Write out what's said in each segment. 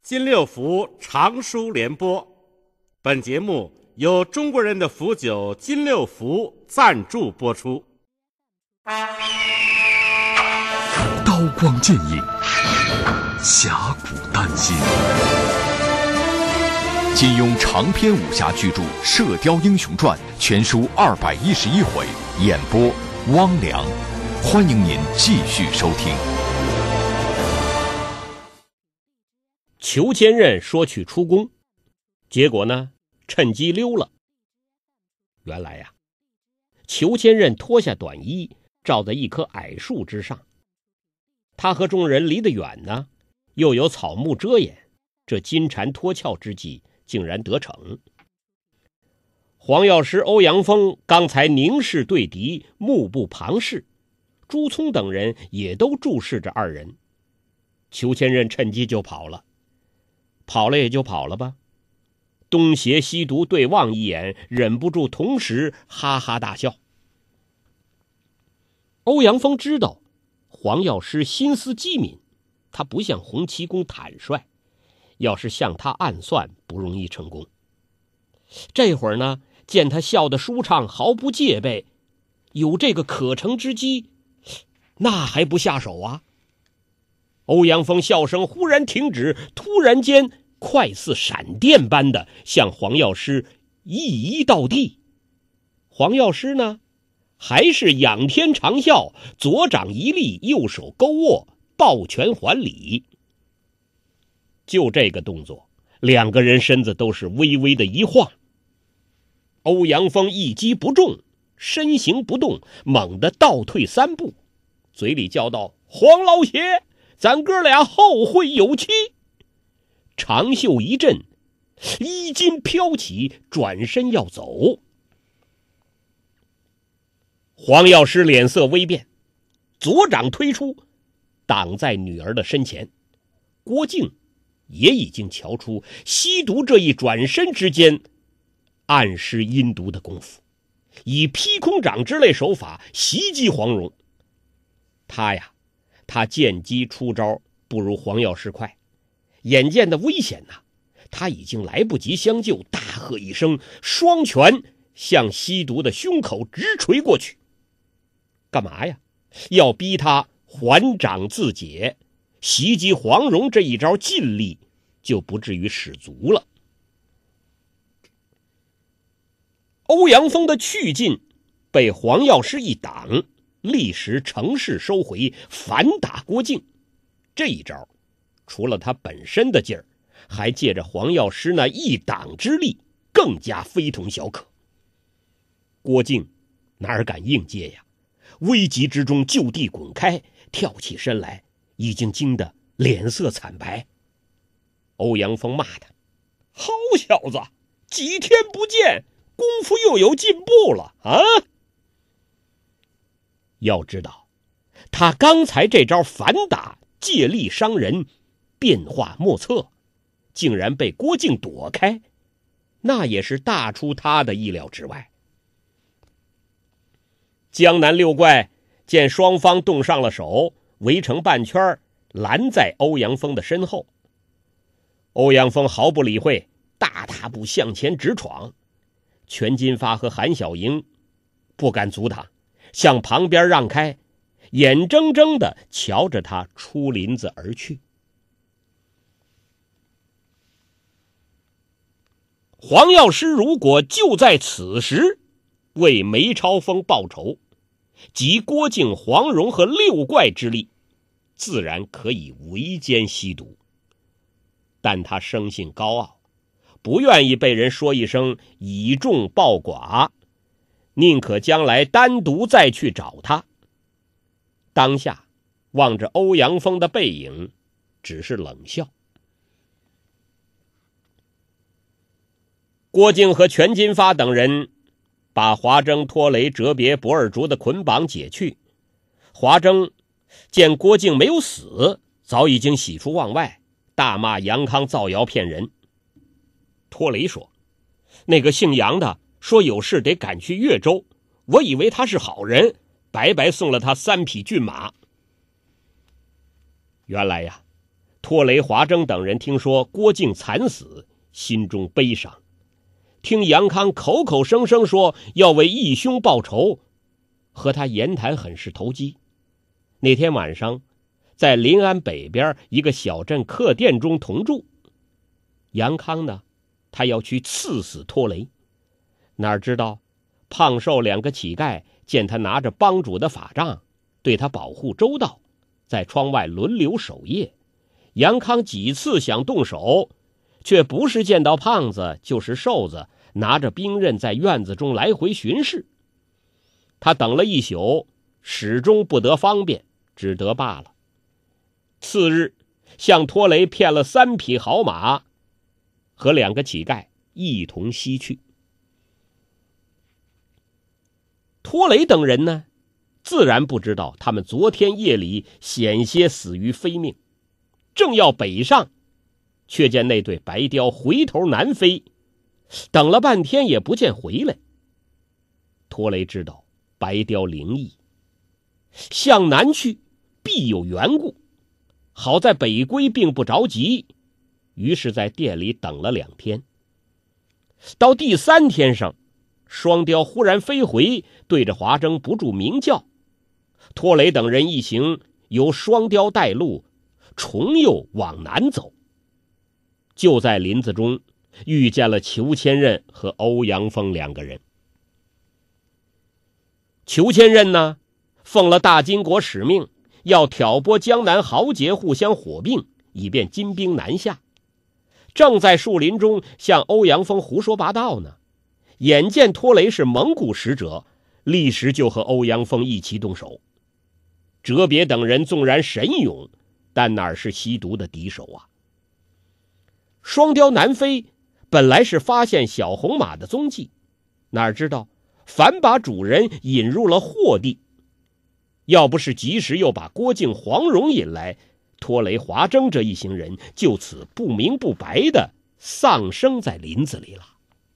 金六福长书联播，本节目由中国人的福酒金六福赞助播出。 刀光剑影，侠骨丹心。金庸长篇武侠巨著《射雕英雄传》全书211回，演播汪良。欢迎您继续收听。 裘千仞说去出宫，结果呢，趁机溜了。原来呀，裘千仞脱下短衣，罩在一棵矮树之上。他和众人离得远呢，又有草木遮掩，这金蝉脱壳之计竟然得逞。黄药师欧阳锋刚才凝视对敌，目不旁视，朱聪等人也都注视着二人。裘千仞趁机就跑了。跑了也就跑了吧，东邪西毒对望一眼，忍不住同时哈哈大笑。欧阳锋知道黄药师心思机敏，他不像洪七公坦率，要是向他暗算不容易成功。这会儿呢，见他笑得舒畅，毫不戒备，有这个可乘之机，那还不下手啊？欧阳锋笑声忽然停止，突然间快似闪电般的向黄药师一移到地。黄药师呢，还是仰天长啸，左掌一立，右手勾握，抱拳还礼。就这个动作，两个人身子都是微微的一晃。欧阳锋一击不中，身形不动，猛地倒退3步，嘴里叫道：“黄老邪，咱哥俩后会有期！”长袖一震，衣襟飘起，转身要走。黄药师脸色微变，左掌推出，挡在女儿的身前。郭靖也已经瞧出吸毒这一转身之间暗施阴毒的功夫，以劈空掌之类手法袭击黄蓉。他见机出招不如黄药师快，眼见的危险呐，他已经来不及相救，大喝一声，双拳向吸毒的胸口直捶过去。干嘛呀？要逼他还掌自解，袭击黄蓉这一招尽力就不至于使足了。欧阳锋的去劲被黄药师一挡，立时乘势收回，反打郭靖。这一招除了他本身的劲儿，还借着黄药师那一挡之力，更加非同小可。郭靖哪敢应接呀？危急之中就地滚开，跳起身来，已经惊得脸色惨白。欧阳锋骂他：“好小子，几天不见，功夫又有进步了啊！”要知道，他刚才这招反打借力伤人，变化莫测，竟然被郭靖躲开，那也是大出他的意料之外。江南六怪见双方动上了手，围成半圈，拦在欧阳锋的身后。欧阳锋毫不理会，大踏步向前直闯。全金发和韩小莹不敢阻挡，向旁边让开，眼睁睁地瞧着他出林子而去。黄药师如果就在此时为梅超风报仇，集郭靖、黄蓉和六怪之力，自然可以围歼吸毒。但他生性高傲，不愿意被人说一声以众报寡，宁可将来单独再去找他。当下望着欧阳锋的背影，只是冷笑。郭靖和全金发等人把华筝、拖雷、折别、不二竹的捆绑解去。华筝见郭靖没有死，早已经喜出望外，大骂杨康造谣骗人。拖雷说：“那个姓杨的说有事得赶去越州，我以为他是好人，白白送了他3匹骏马。”原来呀， 托雷、华筝等人听说郭靖惨死，心中悲伤。听杨康口口声声说要为义兄报仇，和他言谈很是投机。那天晚上，在临安北边一个小镇客店中同住。杨康呢，他要去刺死托雷，哪知道胖瘦两个乞丐见他拿着帮主的法杖，对他保护周到，在窗外轮流守夜。杨康几次想动手，却不是见到胖子，就是瘦子拿着兵刃在院子中来回巡视。他等了一宿，始终不得方便，只得罢了。次日，向托雷骗了3匹好马，和2个乞丐一同西去。托雷等人呢，自然不知道他们昨天夜里险些死于非命，正要北上，却见那对白雕回头南飞，等了半天也不见回来。托雷知道白雕灵异，向南去必有缘故，好在北归并不着急，于是在店里等了2天。到第3天上，双雕忽然飞回，对着华筝不住鸣叫。托雷等人一行由双雕带路，重又往南走。就在林子中遇见了裘千仞和欧阳锋2个人。裘千仞呢，奉了大金国使命，要挑拨江南豪杰互相火并，以便金兵南下。正在树林中向欧阳锋胡说八道呢，眼见托雷是蒙古使者，立时就和欧阳锋一起动手。哲别等人纵然神勇，但哪是吸毒的敌手啊？双雕南飞本来是发现小红马的踪迹，哪知道反把主人引入了祸地。要不是及时又把郭靖、黄蓉引来，托雷、华筝这一行人就此不明不白的丧生在林子里了。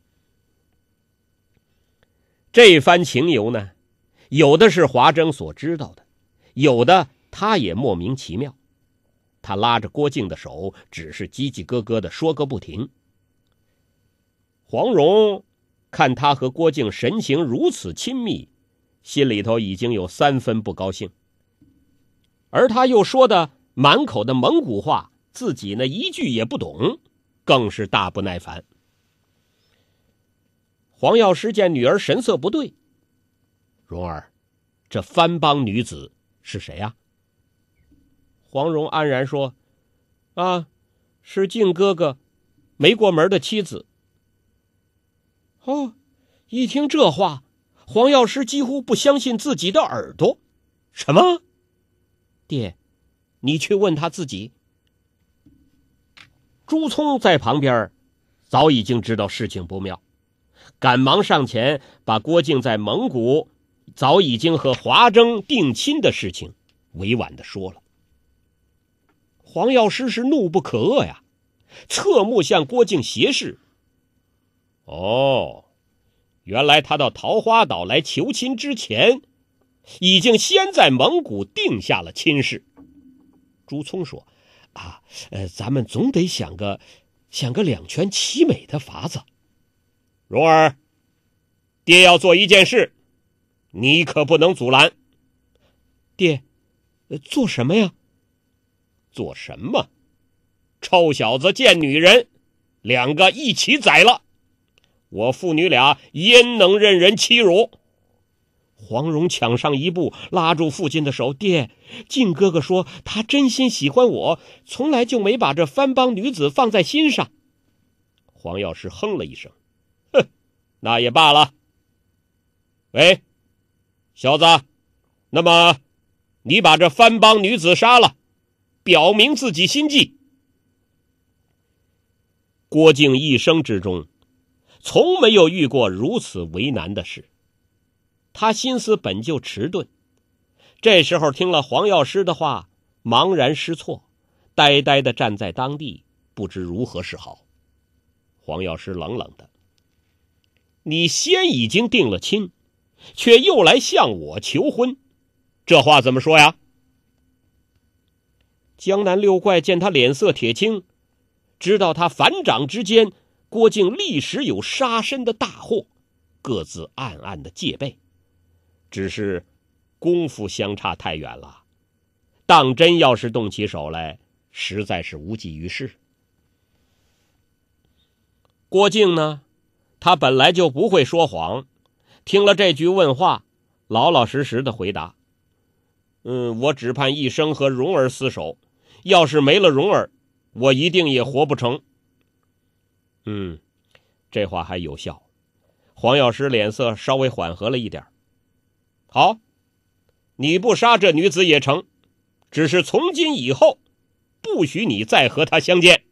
这番情由呢，有的是华筝所知道的，有的他也莫名其妙。他拉着郭靖的手，只是叽叽咯咯的说个不停。黄蓉看他和郭靖神情如此亲密，心里头已经有3分不高兴，而他又说的满口的蒙古话，自己呢一句也不懂，更是大不耐烦。黄药师见女儿神色不对，蓉儿，这番邦女子是谁啊？黄蓉安然说：啊，是靖哥哥没过门的妻子。哦，一听这话，黄药师几乎不相信自己的耳朵。什么？爹，你去问他自己。朱聪在旁边早已经知道事情不妙，赶忙上前把郭靖在蒙古早已经和华筝定亲的事情委婉地说了。黄药师是怒不可遏呀，侧目向郭靖斜视。哦，原来他到桃花岛来求亲之前，已经先在蒙古定下了亲事。朱聪说：啊，咱们总得想个两全其美的法子。蓉儿，爹要做一件事，你可不能阻拦。爹，做什么呀？做什么？臭小子见女人，2个一起宰了，我父女俩焉能任人欺辱？黄蓉抢上一步，拉住父亲的手：爹，靖哥哥说他真心喜欢我，从来就没把这番邦女子放在心上。黄药师哼了一声：哼，那也罢了。喂，小子，那么你把这番邦女子杀了，表明自己心迹。郭靖一生之中从没有遇过如此为难的事，他心思本就迟钝，这时候听了黄药师的话，茫然失措，呆呆地站在当地，不知如何是好。黄药师冷冷的：你先已经定了亲，却又来向我求婚，这话怎么说呀？ 江南六怪见他脸色铁青，知道他反掌之间郭靖立时有杀身的大祸，各自暗暗的戒备。只是功夫相差太远了，当真要是动起手来，实在是无济于事。郭靖呢，他本来就不会说谎，听了这句问话，老老实实的回答：我只盼一生和蓉儿厮守，要是没了蓉儿，我一定也活不成。这话还有效。黄药师脸色稍微缓和了一点。好，你不杀这女子也成，只是从今以后不许你再和她相见。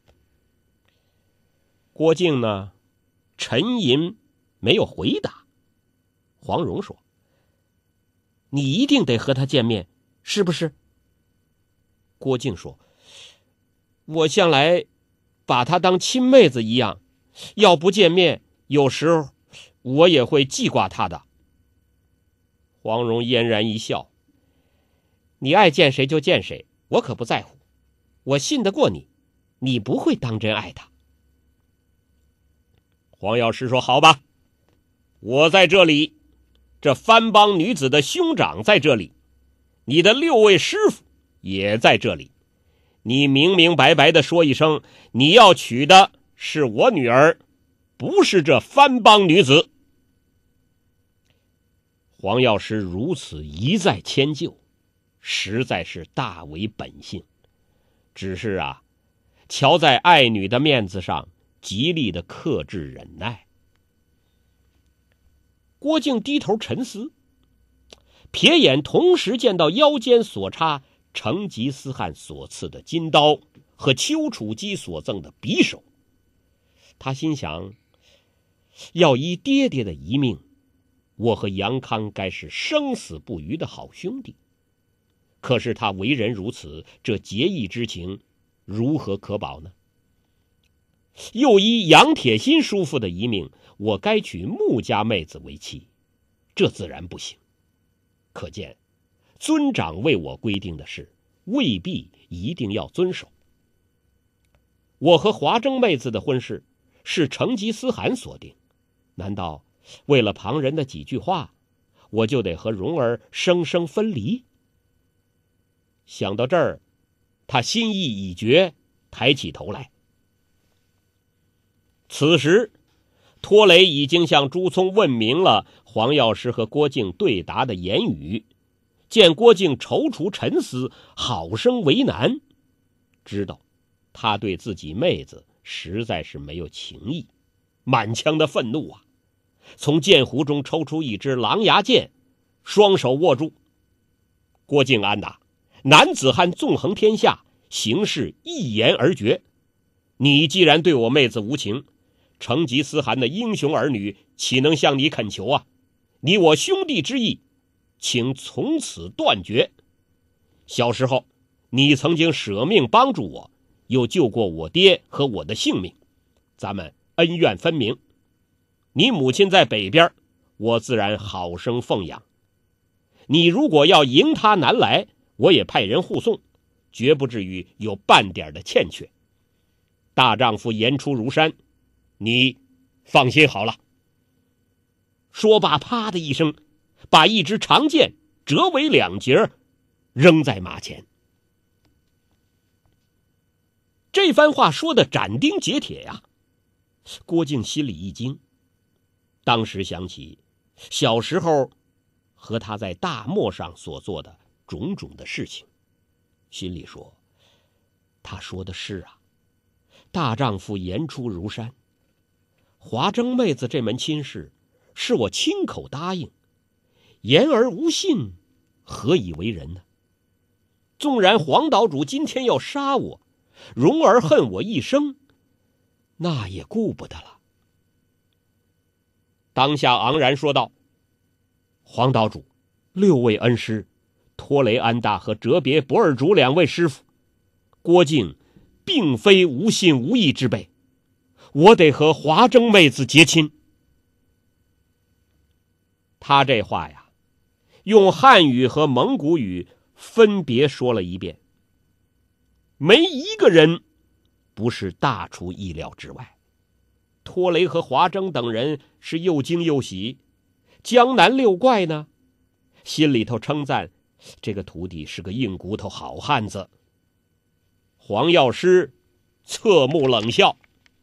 郭靖呢，沉吟没有回答。黄蓉说：你一定得和她见面，是不是？郭靖说：我向来把她当亲妹子一样，要不见面，有时候我也会记挂她的。黄蓉嫣然一笑：你爱见谁就见谁，我可不在乎，我信得过你，你不会当真爱她。黄药师说：好吧，我在这里，这番邦女子的兄长在这里，你的6位师傅也在这里，你明明白白的说一声，你要娶的是我女儿，不是这番邦女子。黄药师如此一再迁就，实在是大为本性，只是瞧在爱女的面子上，极力的克制忍耐。郭靖低头沉思，瞥眼同时见到腰间所插成吉思汗所赐的金刀和丘处机所赠的匕首。他心想，要依爹爹的遗命，我和杨康该是生死不渝的好兄弟。可是他为人如此，这结义之情如何可保呢？又依杨铁心叔父的遗命，我该娶穆家妹子为妻，这自然不行。可见尊长为我规定的事，未必一定要遵守。我和华筝妹子的婚事是成吉思汗所定，难道为了旁人的几句话，我就得和蓉儿生生分离？想到这儿，他心意已决，抬起头来。此时托雷已经向朱聪问明了黄药师和郭靖对答的言语，见郭靖踌躇沉思，好生为难，知道他对自己妹子实在是没有情义，满腔的愤怒从剑壶中抽出一支狼牙剑，双手握住。郭靖安呐，男子汉纵横天下，行事一言而决，你既然对我妹子无情，成吉思汗的英雄儿女岂能向你恳求你我兄弟之义，请从此断绝。小时候你曾经舍命帮助我，又救过我爹和我的性命，咱们恩怨分明。你母亲在北边，我自然好生奉养。你如果要迎她南来，我也派人护送，绝不至于有半点的欠缺。大丈夫言出如山，你放心好了。说罢，啪的一声，把一支长剑折为2截，扔在马前。这番话说的斩钉截铁郭靖心里一惊，当时想起小时候和他在大漠上所做的种种的事情，心里说，他说的是大丈夫言出如山，华筝妹子这门亲事是我亲口答应，言而无信，何以为人呢？纵然黄岛主今天要杀我，蓉儿恨我一生，那也顾不得了。当下昂然说道：黄岛主，6位恩师托雷安大和哲别博尔主2位师傅，郭靖并非无信无义之辈，我得和华筝妹子结亲。他这话用汉语和蒙古语分别说了一遍。 没一个人不是大出意料之外。托雷和华筝等人是又惊又喜，江南六怪呢，心里头称赞这个徒弟是个硬骨头好汉子。黄药师侧目冷笑。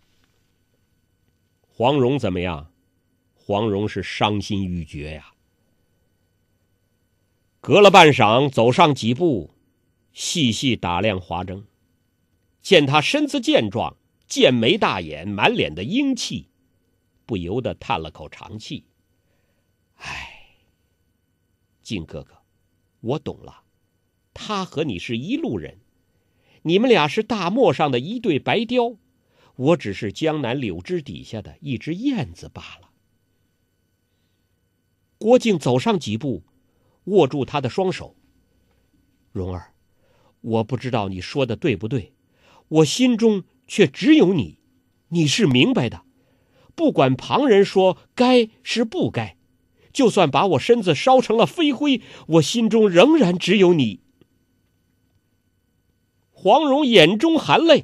黄蓉怎么样？黄蓉是伤心欲绝呀。隔了半晌，走上几步，细细打量华筝，见他身子健壮，剑眉大眼，满脸的英气，不由得叹了口长气。唉，靖哥哥，我懂了，他和你是一路人，你们俩是大漠上的一对白雕，我只是江南柳枝底下的一只燕子罢了。郭靖走上几步，握住他的双手。蓉儿，我不知道你说的对不对，我心中却只有你，你是明白的。不管旁人说该是不该，就算把我身子烧成了飞灰，我心中仍然只有你。黄蓉眼中含泪，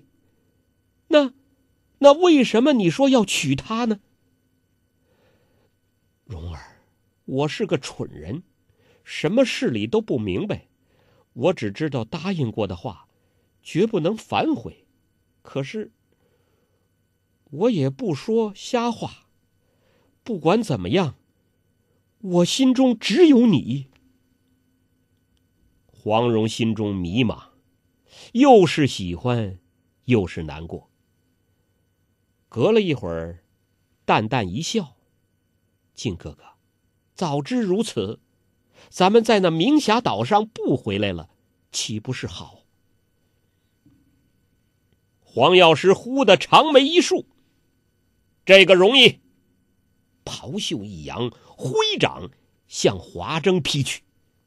那为什么你说要娶她呢？蓉儿，我是个蠢人，什么事理都不明白，我只知道答应过的话绝不能反悔，可是我也不说瞎话，不管怎么样，我心中只有你。黄蓉心中迷茫，又是喜欢又是难过。隔了一会儿，淡淡一笑，靖哥哥，早知如此，咱们在那明霞岛上不回来了，岂不是好？黄药师忽的长眉一竖，这个容易。袍袖一扬，挥掌向华筝劈去。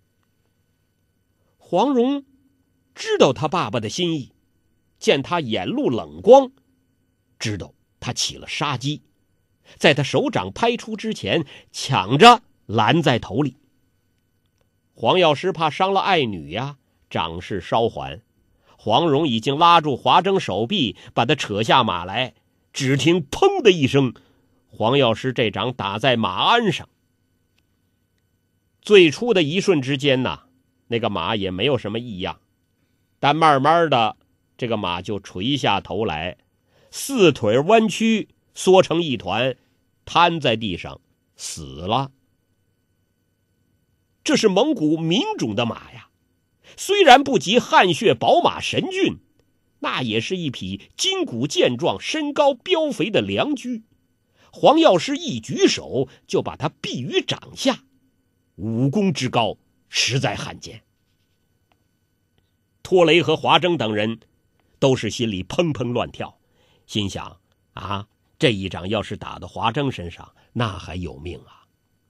黄蓉知道他爸爸的心意，见他眼露冷光，知道他起了杀机，在他手掌拍出之前，抢着拦在头里。黄药师怕伤了爱女呀，掌势稍缓，黄蓉已经拉住华筝手臂，把他扯下马来。只听砰的一声，黄药师这掌打在马鞍上。最初的一瞬之间呢，那个马也没有什么异样，但慢慢的这个马就垂下头来，四腿弯曲，缩成一团，瘫在地上死了。这是蒙古民种的马呀，虽然不及汗血宝马神骏，那也是一匹筋骨健壮、身高膘肥的良驹。黄药师一举手就把他毙于掌下，武功之高实在罕见。托雷和华筝等人都是心里砰砰乱跳，心想啊，这一掌要是打到华筝身上，那还有命啊。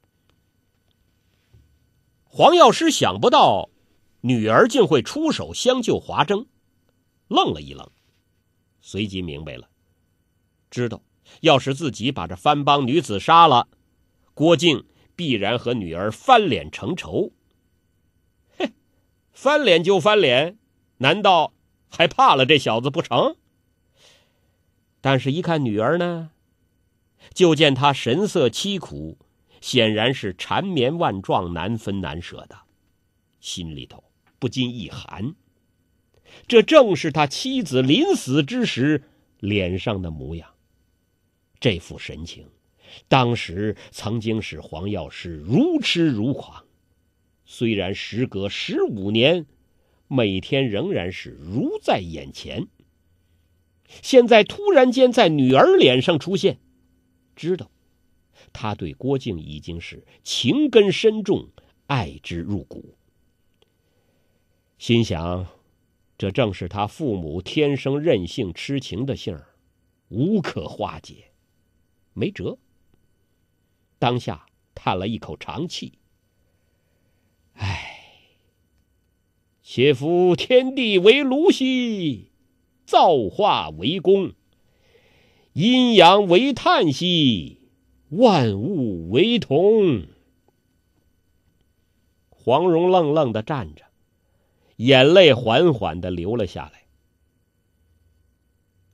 黄药师想不到女儿竟会出手相救华筝，愣了一愣，随即明白了，知道要是自己把这番邦女子杀了，郭靖必然和女儿翻脸成仇。嘿，翻脸就翻脸，难道还怕了这小子不成？但是一看女儿呢，就见她神色凄苦，显然是缠绵万状，难分难舍的，心里头不禁一寒。这正是他妻子临死之时脸上的模样。这副神情，当时曾经使黄药师如痴如狂，虽然时隔15年，每天仍然是如在眼前。现在突然间在女儿脸上出现，知道他对郭靖已经是情根深重，爱之入骨。心想，这正是他父母天生任性痴情的性儿，无可化解，没辙。当下叹了一口长气，唉，且夫天地为炉兮，造化为功，阴阳为叹息，万物为同。黄蓉愣愣地站着，眼泪缓缓地流了下来。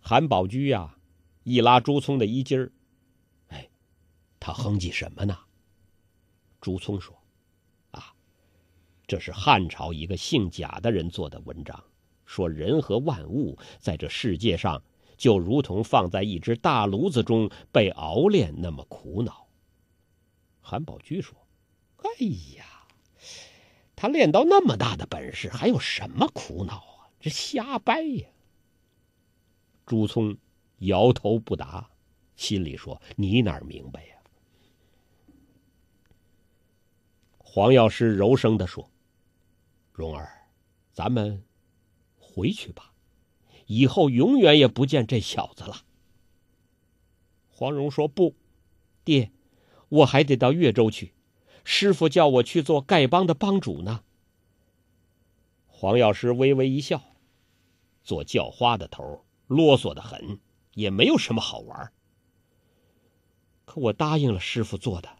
韩宝驹呀，一拉朱聪的衣襟儿，哎，他哼唧什么呢？朱聪说：“啊，这是汉朝一个姓贾的人做的文章，说人和万物在这世界上就如同放在一只大炉子中被熬炼那么苦恼。”韩宝驹说：“哎呀，他练到那么大的本事，还有什么苦恼啊？这瞎掰呀！”朱聪摇头不答，心里说：“你哪儿明白呀？”黄药师柔声地说：“蓉儿，咱们回去吧，以后永远也不见这小子了。”黄蓉说：“不，爹，我还得到越州去，师傅叫我去做丐帮的帮主呢。”黄药师微微一笑，做叫花的头啰嗦得很，也没有什么好玩。可我答应了师傅做的，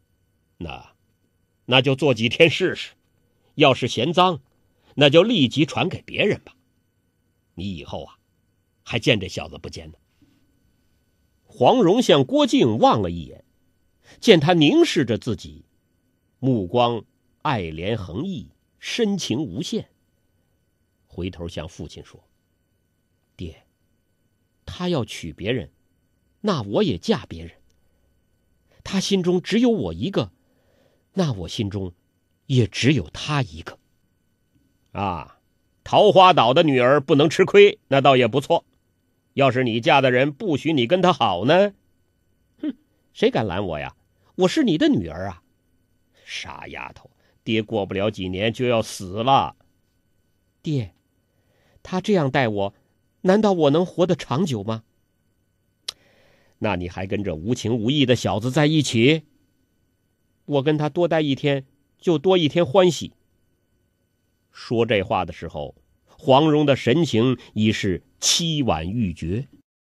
那就做几天试试，要是嫌脏，那就立即传给别人吧。你以后啊，还见这小子不见呢？黄蓉向郭靖望了一眼，见他凝视着自己，目光爱怜横溢，深情无限，回头向父亲说：“爹，他要娶别人，那我也嫁别人。他心中只有我一个，那我心中也只有他一个。啊，桃花岛的女儿不能吃亏，那倒也不错。要是你嫁的人不许你跟他好呢？哼，谁敢拦我呀？我是你的女儿啊！傻丫头，爹过不了几年就要死了。爹，他这样待我，难道我能活得长久吗？那你还跟这无情无义的小子在一起？我跟他多待一天，就多一天欢喜。”说这话的时候，黄蓉的神情已是凄婉欲绝。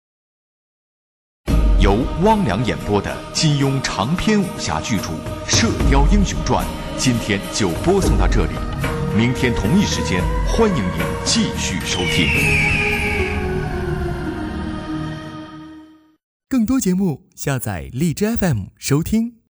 由汪良演播的金庸长篇武侠巨著《射雕英雄传》，今天就播送到这里。明天同一时间，欢迎您继续收听。 更多节目，下载荔枝 FM 收听。